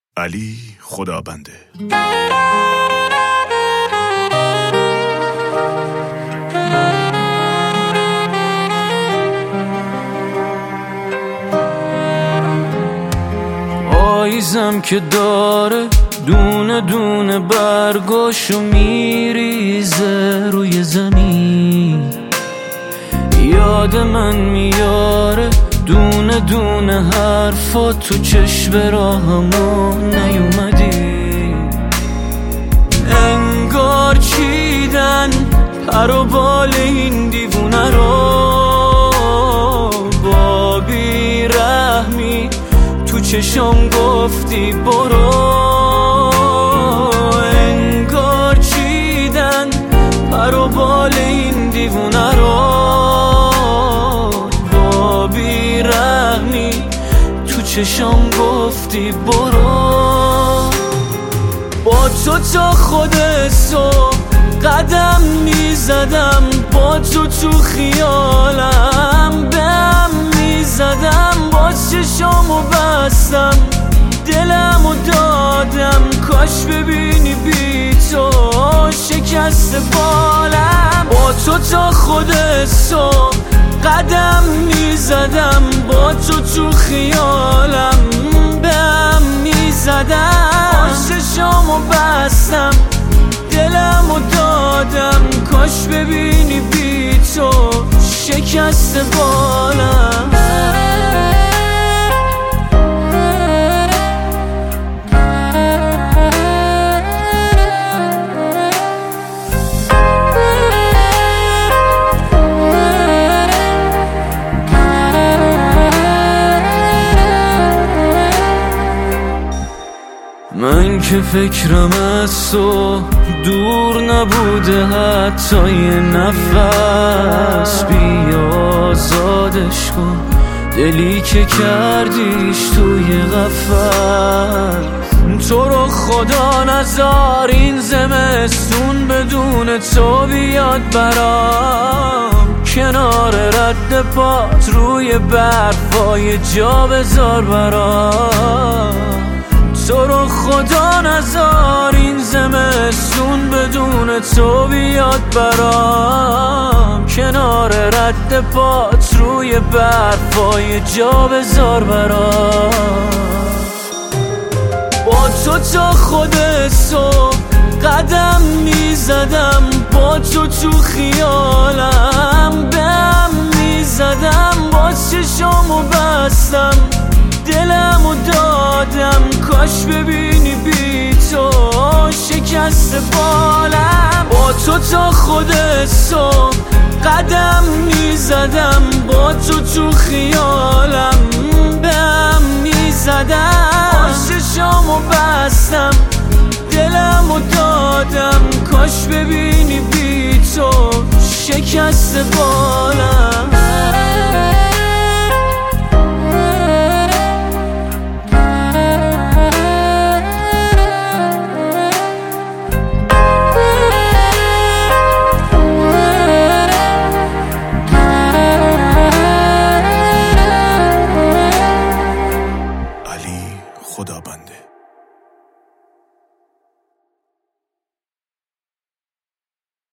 علی خدابنده. پاییزم که داره دونه دونه برگاشو میریزه روی زمین، یاد من میاره دونه دونه حرفا تو چشم راهمو نیومدی. انگار چیدن پر و بال این دیوونه رو، با بیرحمی تو چشم گفتی برو. انگار چیدن پر و بال این دیوونه رو، با بیرحمی تو چشم گفتی برو. با تو تا خود صبح قدم میزدم، با تو خیالم بهم میزدم، با چشامو بستم دلمو دادم. کاش ببینی بی تو شکست بالم. با تو تا خود صبح قدم میزدم، با تو خیالم بهم میزدم، با چشامو بستم دلمو دادم. کاش ببینی بی تو شکست بالم. من که فکرم از تو دور نبوده حتی یه نفس، بیا آزادش کن دلی که کردیش توی قفس. تو رو خدا نذار این زمستون بدون تو بیاد برام، کنار رد پات روی برفای جا بذار برام. تو رو خدا نذار این زمستون بدون تو بیاد برام، کنار رد پات روی برفای جا بذار برام. با تو خود صبح قدم میزدم، با تو خیالم بهم میزدم، با چشامو بستم دلمو دادم. کاش ببینی بی تو شکست بالم. با تو تا خود صبح قدم میزدم، با تو خیالم بهم میزدم، با چشامو بستم دلمو دادم. کاش ببینی بی تو شکست بالم.